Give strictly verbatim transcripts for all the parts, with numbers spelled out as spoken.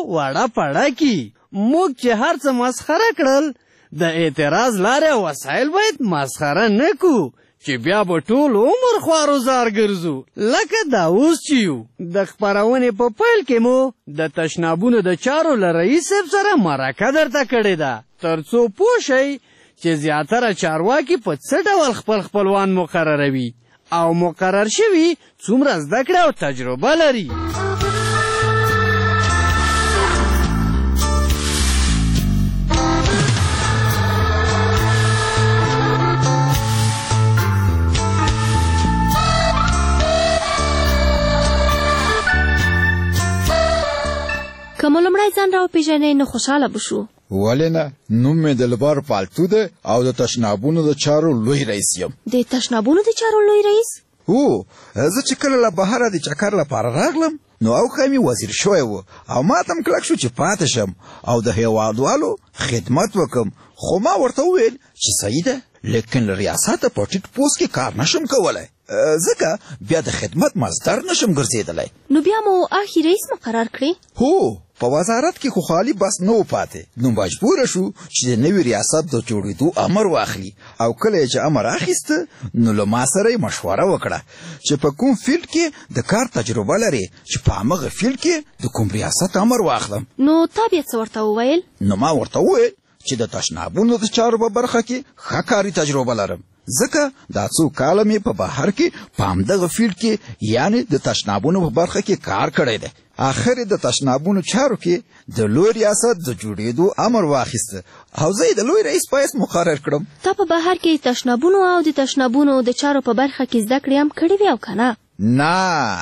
وړه پړه کی. موږ چې هر څه مسخره کړل د اعتراض لارې او وسایل باید مسخره نه کو چې بیا به ټول عمر خوارزار ګرځو. لکه دا اوس چې یو د خپرونې په پیل کې مو د تشنابونو د چارو له رئیس صاحب سره مرکه درته کړې ده تر څو پوه شئ چې زیاتره چارواکي په څه ډول خپل خپلوان مقرروي او مقرر شوي څومره زده کړه او تجربه لري. که مو لومړی ځان راوپېژنئ نو خوشحاله به شو. ولې نه؟ نوم مې دلبر پالتو ده او د تشنابونو د چارو لوی رئیس یم. د تشنابونو د چارو لوی رئیس؟ هو، زه چې کله له بهره د چکر لپاره راغلم نو اوښه مې وزیر شوی و او ما ته م کلک شو چې پاتې شم او د هېوادوالو خدمت وکم. خو ما ورته وویل چې صحیح ده لیکن له ریاسته په ټیټ پوست کې کار نشم کولی ځکه بیا د خدمت مصدر نشم ګرځېدلی. نو بیا مو آخي رئیس مقرر کړې؟ هو، په وزارت کې خو خالي بس نه و پاتې نو مجبوره شو چې د نوي ریاست د جوړېدو امر واخلي او کله چې امر اخیسته نو له ما سره یې مشوره وکړه چې په کوم فیلډ کې د کار تجربه لري چې په همغه فیلډ کې د کوم ریاست امر واخلم. نو تا بیا څه ورته وویل؟ نو ما ورته وویل چې د تشنابونو د چارو په برخه کې ښه کاري تجربه لرم ځکه دا څو کاله مې په بهر کې په همدغه فیلډ کې یعنې د تشنابونو په برخه کې کار کړی دی. آخر د تشنابونو چارو کې د لوی ریاست د جوړېدو امر واخیسته او زه یې د لوی رئیس په حیث مقرر کړم. تا په بهر کې تشنابونو او د تشنابونو د چارو په برخه کې زده کړې هم کړې وې او که نه؟ نه،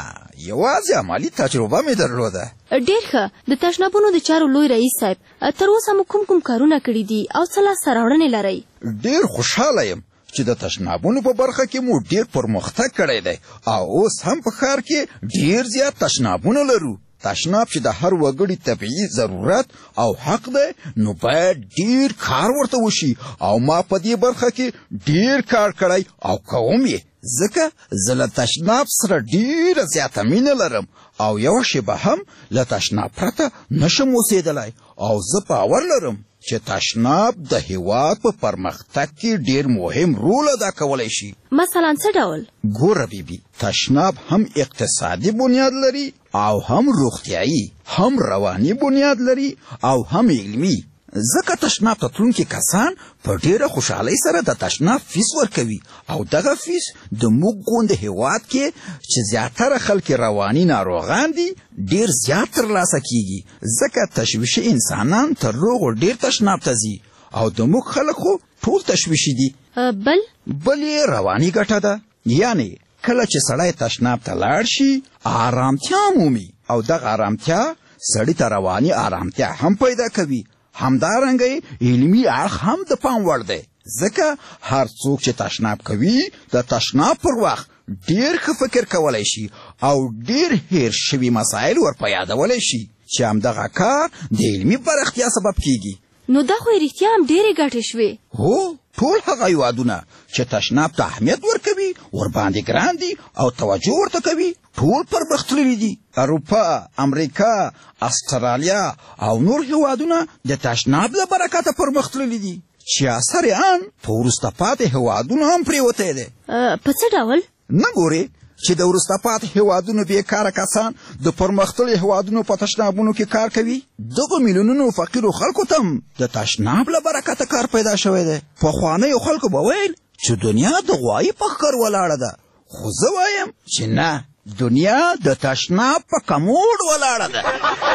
یوازې عملي تجربه مې درلوده. ډېر ښه. د تشنابونو د چارو لوی رئیس صاحب، تر اوسه مو کوم کوم کارونه کړي دي او څه لاسته راوړنې لرئ؟ ډېر خوشحاله یم چې د تشنابونو په برخه کې مو ډېر پرمختګ کړی دی او اوس هم په ښار کې ډېر زیات تشنابونه لرو. تشناب چې د هر وګړي طبیعي ضرورت او حق دی نو باید ډېر کار ورته وشي او ما په دې برخه کې ډېر کار کړی او کوم یې ځکه زه له تشناب سره ډېره زیاته مینه لرم او یوه شیبه هم له تشناب پرته نشم اوسېدلی او زه باور لرم چې تشناب د هېواد په پرمختګ کې ډېر مهم رول ادا کولی شي. مثلا څه ډول؟ ګوره بیبي، تشناب هم اقتصادي بنیاد لري او هم روغتیایي، هم رواني بنیاد لري او هم علمي. ځکه تشناب ته تلونکي کسان په ډېره خوشحالۍ سره د تشناب فیس ورکوي او دغه فیس د موږ غوندې هېواد کې چې زیاتره خلک رواني ناروغان دي ډېر زیات ترلاسه کیږي ځکه تشویشي انسانان تر روغو ډېر تشناب ته ځي او د موږ خلک خو ټول تشویشي دي. بل بل یې رواني ګټه ده، یعنې کله چې سړی تشناب ته لاړ شي آرامتیا مومي او دغه آرامتیا سړي ته رواني آرامتیا هم پیدا کوي. همدارنګه علمي اړخ هم د پام وړ دی ځکه هر څوک چې تشناب کوي د تشناب پر وخت ډېر ښه فکر کولی شي او ډېر هیر شوي مسایل ور په یادولی شي چې همدغه کار د علمي پراختیا سبب کیږي. نو دا خو رښتیا هم ډېرې ګټې شوې. هو، ټول هغه هېوادونه چې تشناب ته اهمیت ورکوي ورباندې ګران دي او توجه ورته کوي ټول پرمختللي دي. اروپا، امریکا، استرالیا او نور هېوادونه د تشناب له برکته پرمختللي دي چې اثر یې ان په وروسته پاتې هېوادونو هم پرېوتی دی. په څه ډول؟ نه ګورې چې د وروسته پاتې هېوادونو بېکاره کسان د پرمختللي هېوادونو په تشنابونو کې کار کوي. دغو میلیونونو فقیرو خلکو ته هم د تشناب له برکته کار پیدا شوی دی. پخوانیو خلکو به ویل چې دنیا د غوایي په ښکر ولاړه ده، خو زه وایم چې نه، دنیا د تشناب په کموډ ولاړه ده.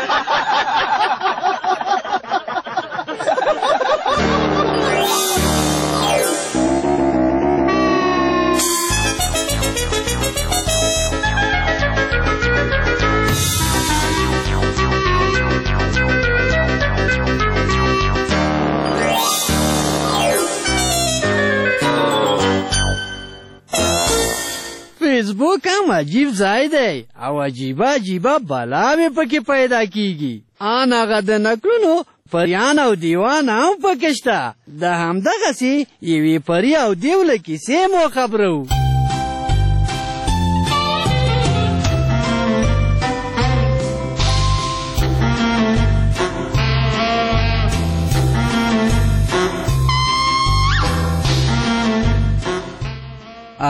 فیسبوک هم عجیب ځای دی او عجیبه عجیبه بلا مې پکې پیدا کیږي. آن هغه د نکلونو پریان او دیوان هم پکې شته. د همدغسې یوې پري او دیو له کیسې مو خبرو.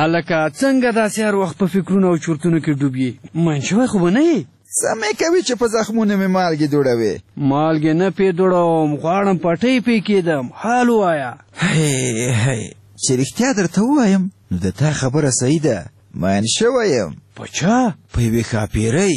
هلکه څنګه داسې هر وخت په فکرونو او چورتونو کې ډوب یې من شوی خو به نه یې سمې کوي چې په زخمونو مې مالګې دوړوې مالګې نه پې دوړوم غواړم پټۍ پې کېدم حال ووایه هی هی چې رښتیا درته ووایم نو د تا خبره صحیح ده مین شوی یم په چا په یوې ښاپېرۍ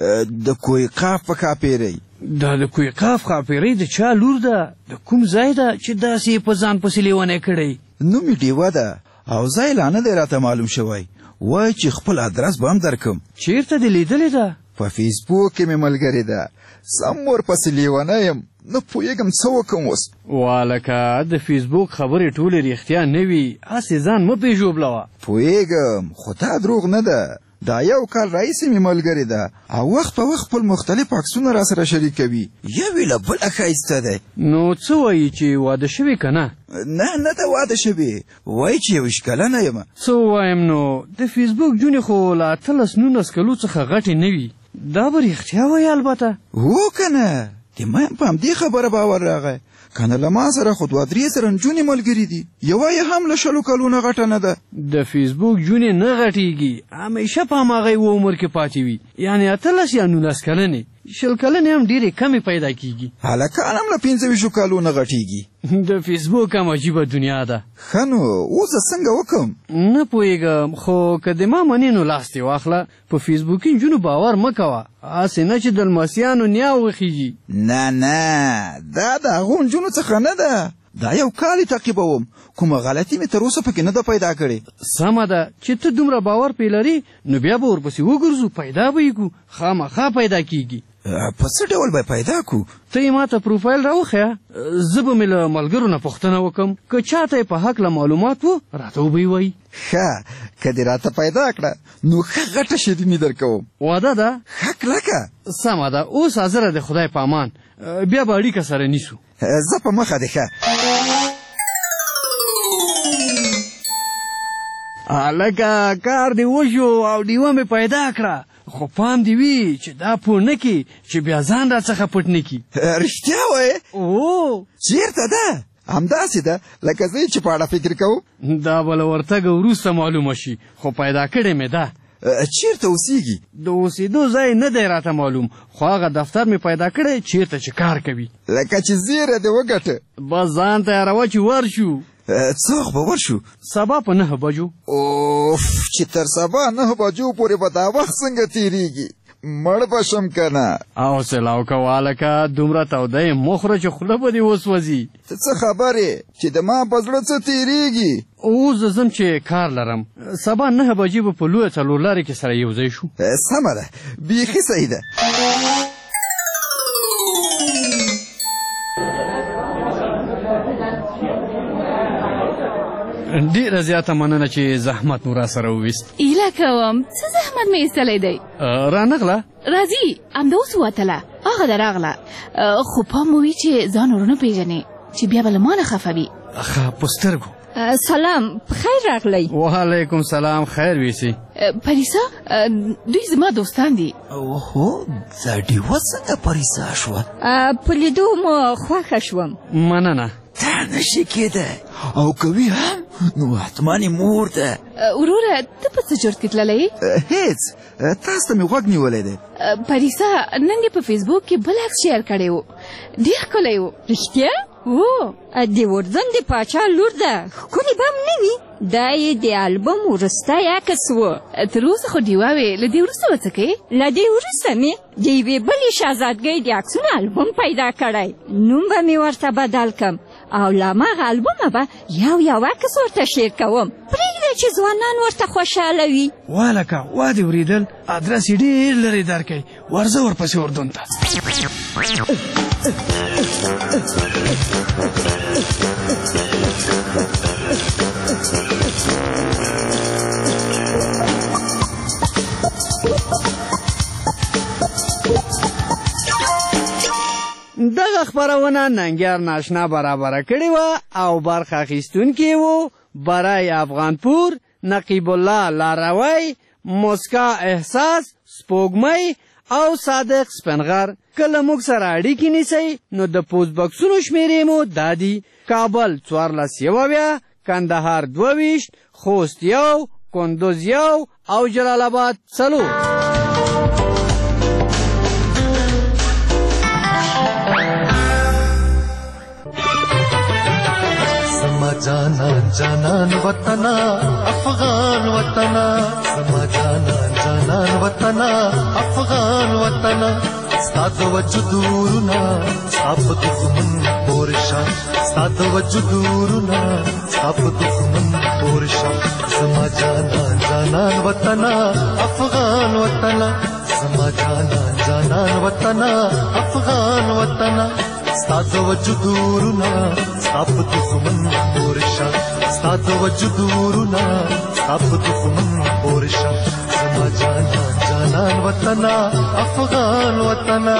د کوی قاف په ښاپېرۍ دا د کوی قاف ښاپېرۍ د چا لور ده د کوم ځای ده چې داسې یې په ځان پسې لیونی کړی نوم یې ډیوه ده او ځای لا نه دی راته معلوم شوی وایي چې خپل ادرس به هم درکم چیرته دې لیدلې ده په فیسبوک کې مې ملګرې ده سم ورپسې لیونی یم نه پوهېږم څه وکړم اوس والکه د فیسبوک خبرې ټولې رښتیا نه وي هسې ځان مه پې ژوبلوه پوهېږم خو دا دروغ نه ده دا یو کال راهیسې مې ملګرې ده او وخت په وخت خپل مختلف عکسونه را سره شریکوي یو یې له بله ښایسته دی نو څه وایي چې واده شوي که نه نه نه ده واده شوې وایي چې یویشت کلنه یم څه ووایم نو د فیسبوک جونې خو له اتلس نولس کلو څخه غټې نه وي دا به رښتیا وایي البته هو که نه د ما هم په همدې خبره باور راغی که نه له ما سره خو دوه درې سره نجونې ملګري دي یوه یې هم له شلو کلونه غټه نه ده د فیسبوک جونې نه غټېږي همیشه په هماغه یوه عمر کې پاتې وي یعنې اتلس یا نولس کلنې شل کلنې هم ډېرې کمې پیدا کېږي هلکان هم له پنځه ویشتو کالو نه غټېږي د فیسبوک هم عجیبه دنیا ده ښه نو اوس زه څنګه وکړم نه پوهېږم خو که د ما منې نو لاس دې واخله په فیسبوکي نجونو باور مه کوه هسې نه چې د لمسیانو نیا وخیږي نه نه دا د هغو نجونو څخه نه ده دا یو کال یې تعقیبوم کومه غلطي مې تر اوسه پکې نه ده پیدا کړې سمه ده چې ته دومره باور پې لرې نو بیا به ورپسې وګرځو پیدا به یې کړو خامخا پیدا کېږي په څه ډول به پیدا کړو ته یې ما ته پروفایل راوښیه زه به مې له ملګرو نه پوښتنه وکړم که چاته یې په هکله معلومات و راته وبه یې وایي ښه که دې راته پیدا کړه نو ښه غټه شیریني در کوم واده ده ښه کلکه سمه ده اوس حاضره د خدای په امان بیا به اړیکه سره نیسو زه په مخه دې ښه هلکه کار دې وشو او ډیوه مې پیدا کړه خو پام دې وي چې دا پوه نه کړي چې بیا ځان را څخه پټ نه کړي رښتیا وایې او چېرته ده همداسې ده لکه زه چې په اړه فکر کوم دا به له ورتګه وروسته معلومه شي خو پیدا کړې مې ده چیرته اوسېږي د اوسېدو ځای نه دی راته معلوم خو هغه دفتر مې پیدا کړی چیرته چې کار کوي لکه چې زیره دې وګټه بس ځان تیاروه چې ورشو څه وخت به ورشو سبا په نهه بجو اوف چې تر سبا نهه بجو پورې به دا وخت څنګه تېرېږي مړ به شم که نه حوصله وکړه هلکه دومره توده یې مه خوره چې خوله به دې وسوځي ته څه خبرې چې د ما په زړه څه تېرېږي اوس زه ځم چې کار لرم سبا نهه بجې به په لویه څلورلارې کې سره یو ځای شو سمه ده بیخي صحیح ده ډېره زیاته مننه چې زحمت مو را سره وویست ایله کوم څه زحمت مې ایستلی دی رانغله راځي همداوس ووتله هغه ده راغله خو پام مو وي چې ځان ورونه پېژنې چې بیا به له ما نه خفه وي ښه په سترګو سلام په خیر راغلی وعلیکم سلام خیر ویسي پریسا دوی زما دوستان دي اوهو دا ډیوه څنګه پریسا شوه په لیدو مو خوښه شوم مننه دا نشي کېده او کوي هم نو حتما یې مور ده وروره ته په څه جرت کې تللی هېڅ تاسو ته مې غوږ نیولی دی پریسا نن دې په فیسبوک کې بل عکس شیر کړی و ډېر ښکلی و رښتیا هو د اردن د پاچا لور ده ښکلې به هم نه وي دا یې د البم وروستی عکس و تر اوسه خو ډیواوې له دې وروسته به څه کوې له دې وروسته مې د یوې بلې شهزادګۍ د عکسونو البم پیدا کړی نوم به مې ورته بدل کړم او له هماغه البومه به یو یو عکس ورته شیر کوم پرېږده چې ځوانان ورته خوشحاله وي والکه وا دې اورېدل ادرس یې ډېر لرې درکوي ورځه ورپسې اردن ته دغه خپرونه ننګیار ناشنا برابره کړې وه او برخه اخیستونکي وو برای افغانپور نقیب الله لاروی مسکا احساس سپوږمۍ او صادق سپنغر کله موږ سره اړیکې نیسئ نو د پوسټ بکسونو شمیرې مو دا دي کابل څوارلس یو اویا کندهار دوه ویشت خوست یو کندوز یو او جلال آباد څلور. जाना जानन वतना अफगान वतना समा जाना जानन वतना अफगान वतना साद वजुदूरना साप दुश्मन पोरशा साद वजुदूरना साप दुश्मन पोरशा समा जाना जानन वतना अफगान वतना समा जाना जानन वतना अफगान वतना साद वजुदूरना साप दुश्मन पोरशा साद वजुदूरना साप दुश्मन पोरशा समा जाना जानन वतना अफगान वतना.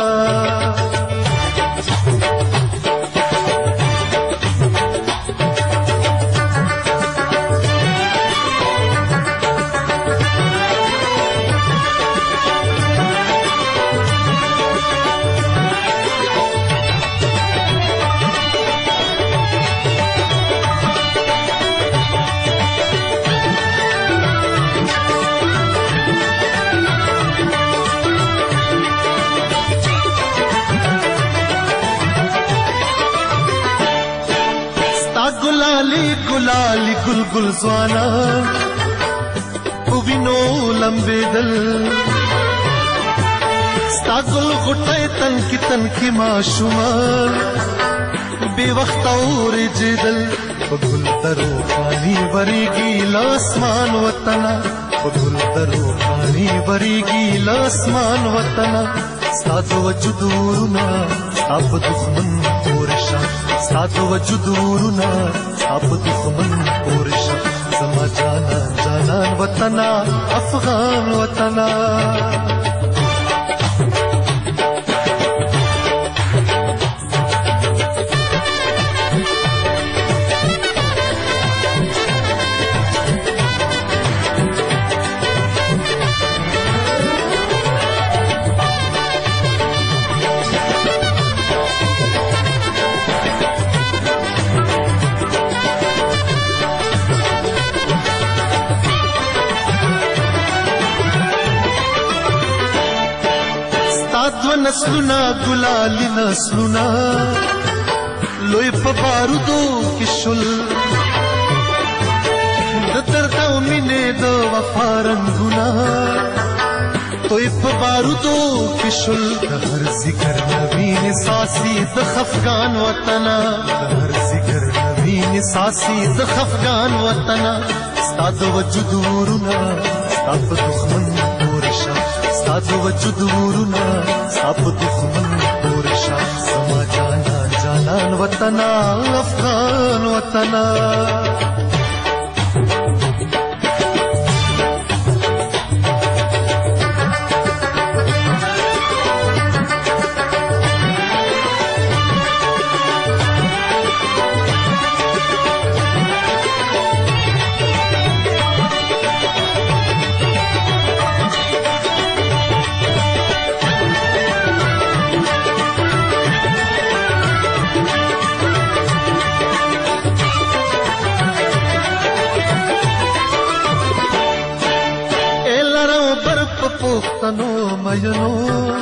गुलाली गुलाली गुलगुल ज़्वाना उविनो लंबे दल स्तागुल गुटे तन की तन की माशुमा बेवक्त और जिदल बगुल दरो पानी बरीगी लासमान वतना बगुल दरो पानी बरीगी लासमान वतना साद वजुदूरना साप दुश्मन पोरशा साद वजुदूरना साप दुश्मन पोरशा समा जाना जानन वतना अफगान वतना. नस्लुना गुलाली नस्लुना लोई बारूदो किशुल दर्दा मिने दो वफा रंगुना तोय बारूदो किशुल हर जिगर नवीन सासी द खफगान वतना हर जिगर नवीन सासी द खफगान वतना साद वजुदूरना साप दुश्मन पोरशा साद वजुदूरना साप दुश्मन पोरशा समा जाना जानन वतना अफगान वतना. पोख्तनो मयनो